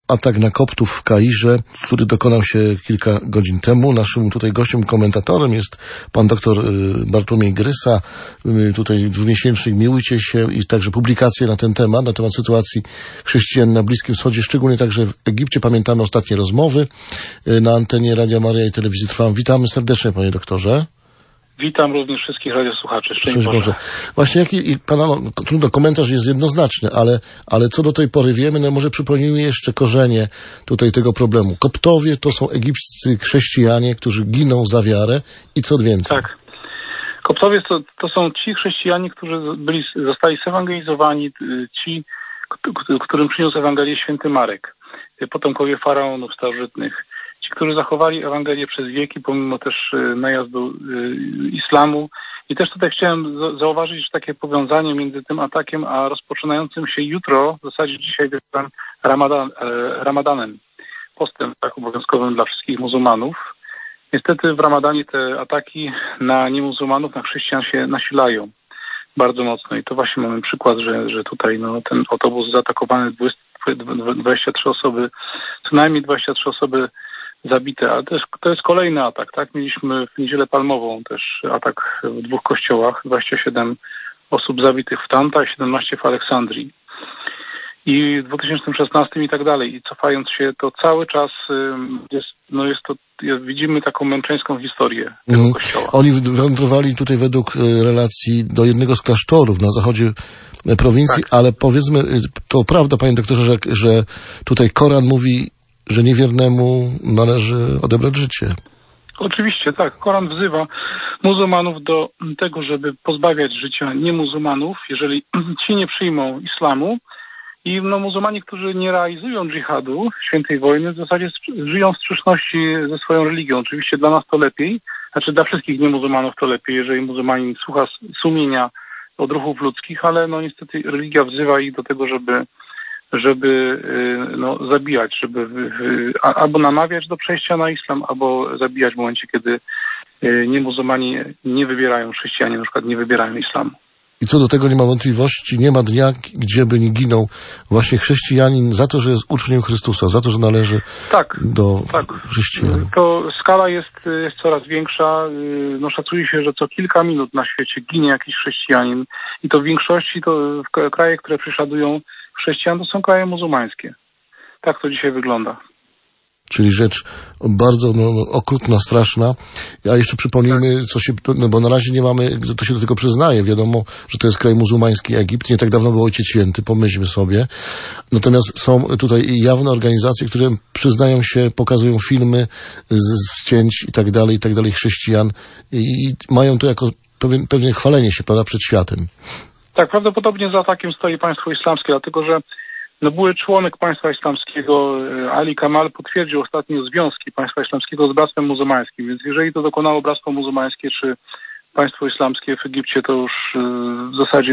atak na koptów w Kairze, który dokonał się kilka godzin temu. Naszym tutaj gościem, komentatorem jest pan doktor Bartłomiej Grysa. Tutaj dwumiesięcznik Miłujcie się i także publikacje na ten temat, na temat sytuacji chrześcijan na Bliskim Wschodzie, szczególnie także w Egipcie. Pamiętamy ostatnie rozmowy na antenie Radia Maryja i Telewizji Trwam. Witamy serdecznie, panie doktorze. Witam również wszystkich radiosłuchaczy. Szczęść Boże. Właśnie pana trudno, komentarz jest jednoznaczny, ale co do tej pory wiemy, no może przypomnijmy jeszcze korzenie tutaj tego problemu. Koptowie to są egipscy chrześcijanie, którzy giną za wiarę i co więcej. Tak. Koptowie to są ci chrześcijanie, którzy zostali zewangelizowani, ci, którym przyniósł Ewangelię święty Marek, potomkowie faraonów starożytnych. Ci, którzy zachowali Ewangelię przez wieki, pomimo też najazdu islamu. I też tutaj chciałem zauważyć takie powiązanie między tym atakiem, a rozpoczynającym się jutro, w zasadzie dzisiaj wieczorem, Ramadanem. Postem tak obowiązkowym dla wszystkich muzułmanów. Niestety w Ramadanie te ataki na niemuzułmanów, na chrześcijan się nasilają bardzo mocno. I to właśnie mamy przykład, że tutaj ten autobus zaatakowany, 23 osoby, co najmniej 23 osoby zabite, ale to jest kolejny atak, tak? Mieliśmy w Niedzielę Palmową też atak w 2 kościołach, 27 osób zabitych w Tanta i 17 w Aleksandrii. I w 2016 i tak dalej. I cofając się, to cały czas widzimy taką męczeńską historię tego kościoła. Oni wędrowali tutaj według relacji do jednego z klasztorów na zachodzie prowincji, tak. Ale powiedzmy, to prawda, panie doktorze, że tutaj Koran mówi, że niewiernemu należy odebrać życie. Oczywiście, tak. Koran wzywa muzułmanów do tego, żeby pozbawiać życia niemuzułmanów, jeżeli ci nie przyjmą islamu. I muzułmanie, którzy nie realizują dżihadu, świętej wojny, w zasadzie żyją w sprzeczności ze swoją religią. Oczywiście dla nas to lepiej, znaczy dla wszystkich niemuzułmanów to lepiej, jeżeli muzułmanin słucha sumienia odruchów ludzkich, ale niestety religia wzywa ich do tego, żeby zabijać, żeby albo namawiać do przejścia na islam, albo zabijać w momencie, kiedy niemuzułmani nie wybierają, chrześcijanie na przykład nie wybierają islamu. I co do tego nie ma wątpliwości, nie ma dnia, gdzie by nie ginął właśnie chrześcijanin za to, że jest uczniem Chrystusa, za to, że należy do chrześcijan. To skala jest coraz większa. Szacuje się, że co kilka minut na świecie ginie jakiś chrześcijanin i to w większości to kraje, które prześladują chrześcijan, to są kraje muzułmańskie. Tak to dzisiaj wygląda. Czyli rzecz bardzo okrutna, straszna. A jeszcze przypomnijmy, bo na razie nie mamy, to się do tego przyznaje. Wiadomo, że to jest kraj muzułmański, Egipt. Nie tak dawno był Ojciec Święty, pomyślmy sobie. Natomiast są tutaj jawne organizacje, które przyznają się, pokazują filmy z cięć i tak dalej chrześcijan i mają to jako pewnie chwalenie się, prawda, przed światem. Tak, prawdopodobnie za atakiem stoi państwo islamskie, dlatego że były członek państwa islamskiego, Ali Kamal, potwierdził ostatnio związki państwa islamskiego z bractwem muzułmańskim, więc jeżeli to dokonało bractwo muzułmańskie czy państwo islamskie w Egipcie, to już w zasadzie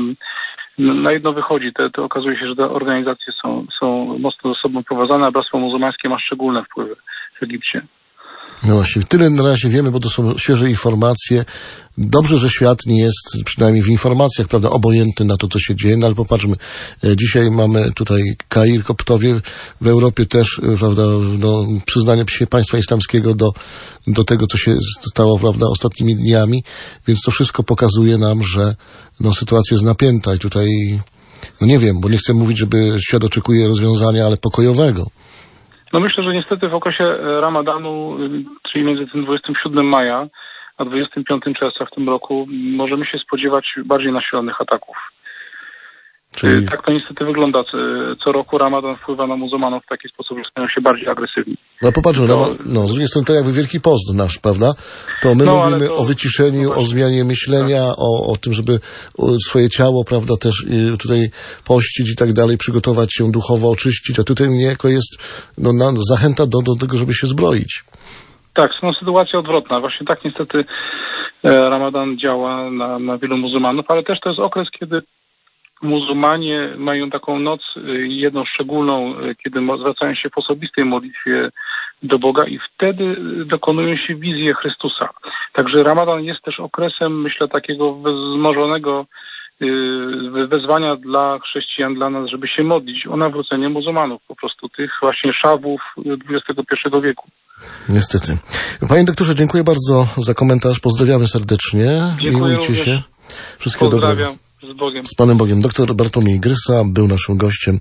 na jedno wychodzi. To okazuje się, że te organizacje są mocno ze sobą powiązane, a bractwo muzułmańskie ma szczególne wpływy w Egipcie. No właśnie, tyle na razie wiemy, bo to są świeże informacje. Dobrze, że świat nie jest, przynajmniej w informacjach, prawda, obojętny na to, co się dzieje, ale popatrzmy, dzisiaj mamy tutaj Kair, Koptowie, w Europie też, prawda, przyznanie się państwa islamskiego do tego, co się stało, prawda, ostatnimi dniami, więc to wszystko pokazuje nam, że sytuacja jest napięta i tutaj, nie wiem, bo nie chcę mówić, żeby świat oczekuje rozwiązania, ale pokojowego. Myślę, że niestety w okresie Ramadanu, czyli między tym 27 maja a 25 czerwca w tym roku, możemy się spodziewać bardziej nasilonych ataków. Czyli... Tak to niestety wygląda. Co roku Ramadan wpływa na muzułmanów w taki sposób, że stają się bardziej agresywni. Popatrzmy, z drugiej strony to jakby Wielki Post nasz, prawda? To my mówimy o wyciszeniu, o zmianie myślenia, o tym, żeby swoje ciało, prawda, też tutaj pościć i tak dalej, przygotować się duchowo, oczyścić, a tutaj niejako jest zachęta do tego, żeby się zbroić. Tak, sytuacja odwrotna. Właśnie tak niestety Ramadan działa na wielu muzułmanów, ale też to jest okres, kiedy muzułmanie mają taką noc jedną szczególną, kiedy zwracają się w osobistej modlitwie do Boga i wtedy dokonują się wizje Chrystusa. Także Ramadan jest też okresem, myślę, takiego wzmożonego wezwania dla chrześcijan, dla nas, żeby się modlić o nawrócenie muzułmanów, po prostu tych właśnie szawów XXI wieku. Niestety. Panie doktorze, dziękuję bardzo za komentarz. Pozdrawiamy serdecznie. Dziękuję Miłujcie się. Wszystkiego Pozdrawiam. dobrego. Z Bogiem. Z Panem Bogiem. Doktor Bartłomiej Grysa był naszym gościem.